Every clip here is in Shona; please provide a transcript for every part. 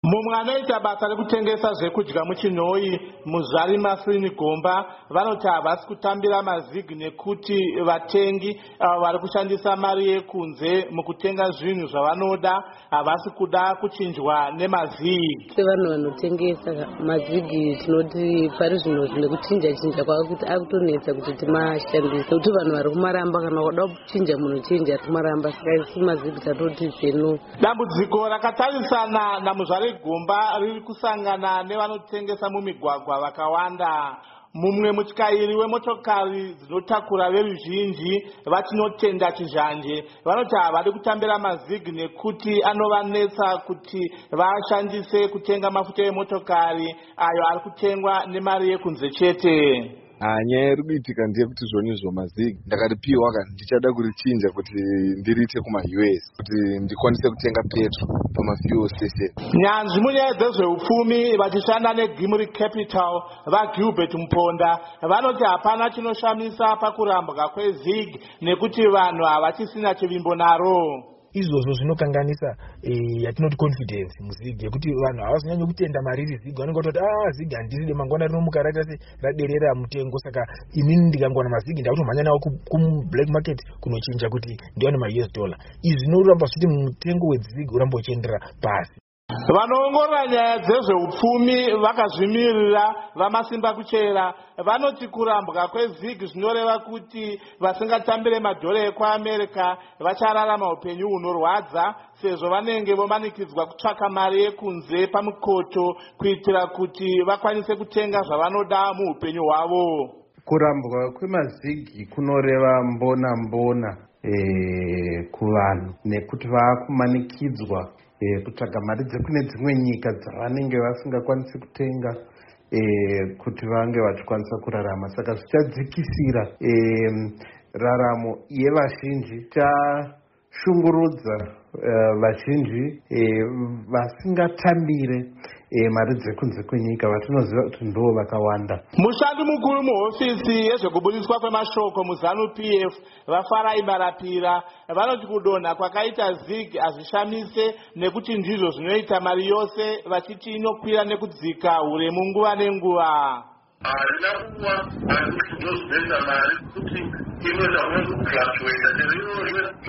Mumwe anoita basa rekutengesa zvekudya muChinhoyi, Muzvari Masini Gomba, vanoti havasi kutambira mazigi nekuti vatengi vari kushandisa mari yekunze mukutenga zvinhu zvavanoda, havasi kuda kuchinjwa nemazigi. Sevanhu vanotengesa mazigi tinoti pari zvino nekuchinja kwavo kuti akutonetsa kuti timashandise. Kuti vanhu vari kumaramba kana wada kuchinja munochinja timaramba, saka isi mazigi tatoti zvino. Dambudziko rakatarisana naMuzvari Gomba riri kusangana nevanotengesa mumigwagwa vakawanda. Mumwe mutyairi wemotokari dzinotakura veruzhinji vatinotenda Chizhanje vanoti havadi kutambira mazigi nekuti anovanetsa kuti vashandise kutenga mafuta emotokari ayo ari kutengwa nemari yekunze chete. Nyaya iri kuitika ndeyekuti zvonizvo mazigi ndakaripiwa ndichada kurichinja kuti ndiriite kuma-US kuti ndikwanise kutenga petro pamafuel station. Nyanzvi munyaya dzezveupfumi vachishanda neGimri Capital vaGilbert Mponda vanoti hapana chinoshamisa pakurambwa kwezigi nekuti vanhu havachisina chivimbo naro. Izvozvo zvinokanganisa yatinoti confidence muzigi yekuti vanhu havazonyanyi kutenda mariri zigi, vanenge vatoti zigi handiside mangwana rinomuka raita raderera mutengo, saka inini ndikangowana mazigi ndakutomhanya nawo kublack market kunochinja kuti ndiwane ma-US dollar. Izvi zvinoramba zviti mutengo wezigi uramba uchiendera pasi. Vanoongorora nyaya dzezveupfumi vakazvimirira vaMasimba Kuchera vanoti kurambwa kwezigi zvinoreva kuti vasingatambire madhora ekuAmerica vachararama upenyu hunorwadza, sezvo vanenge vomanikidzwa kutsvaka mari yekunze pamukoto kuitira kuti vakwanise kutenga zvavanoda muupenyu hwavo. Kurambwa kwemazigi kunoreva mbona kuvanhu nekuti vakumanikidzwa kutsvaga mari dzekune dzimwe nyika dzavanenge vasingakwanisi kutenga kuti vange vachikwanisa kurarama, saka zvichadzikisira raramo yevazhinji, chashungurudza vazhinji vasingatambire mari dzekunze kwenyika vatinoziva kuti ndo vakawanda. Mushandi mukuru muhofisi yezvekubudiswa kwemashoko muZanu-PF vaFarai Marapira vanoti kudonha kwakaita zigi hazvishamise nekuti ndizvo zvinoita mari yose, vachiti inokwira nekudzika uremu nguva nenguva. Harina kuwa kuti ndozvinoita mari kuti inoita kuflactuata $1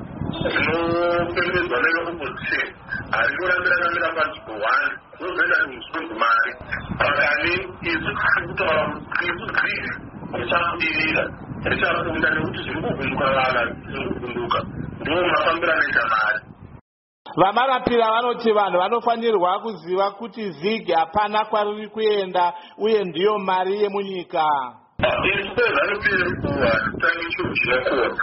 inopembedzwa neopposition harikurambira panzvimbo 1 zvozoita kuzvunzi mari pakani isu kutaura izugiri richabudirira richakunda nekuti zviri kuvhunduka vana zviri kuvhunduka ndo mafambiro anoita mari. VaMarapira vanoti vanhu vanofanirwa kuziva kuti zigi hapana kwariri kuenda uye ndiyo mari yemunyika. Isu peZanu-PF hatitangi chinhu chinokona,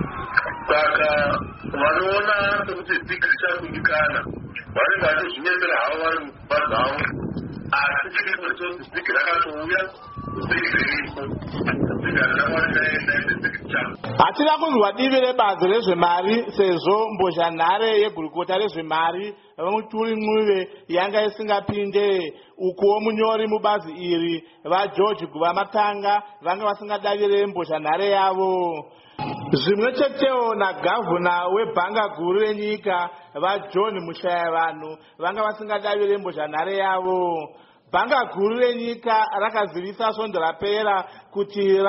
saka vanoona sekuti zigi richakundikana vanenge vachizvinyembera havo vari mumba dzavo, asi chirimo choti zigi rakatouya, zigi riripo, zigi harinakwanisaenda zigi chavo. Hatina kunzwa divi rebazi rezvemari sezvo mbozhanhare yegurukota rezvemari Muturi Mwive yanga isingapinde, ukuwo munyori mubazi iri vaGeorge Guvamatanga vanga vasingadavire mbozhanhare yavo. Zvimwe chetewo naGavhuna webhanga guru renyika vaJohn Mushayavanhu vanga vasingadavire mbozhanhare yavo. Bhanga guru renyika rakazivisa svondo rapera kuti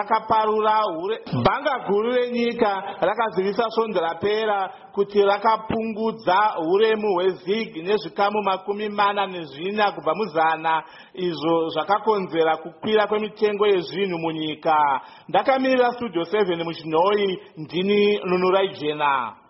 rakapungudza uremu hwezigi nezvikamu 44 kubva muzana, izvo zvakakonzera kukwira kwemitengo yezvinhu munyika. Ndakamirira Studio 7 muChinhoyi, ndini Nunurai Jena.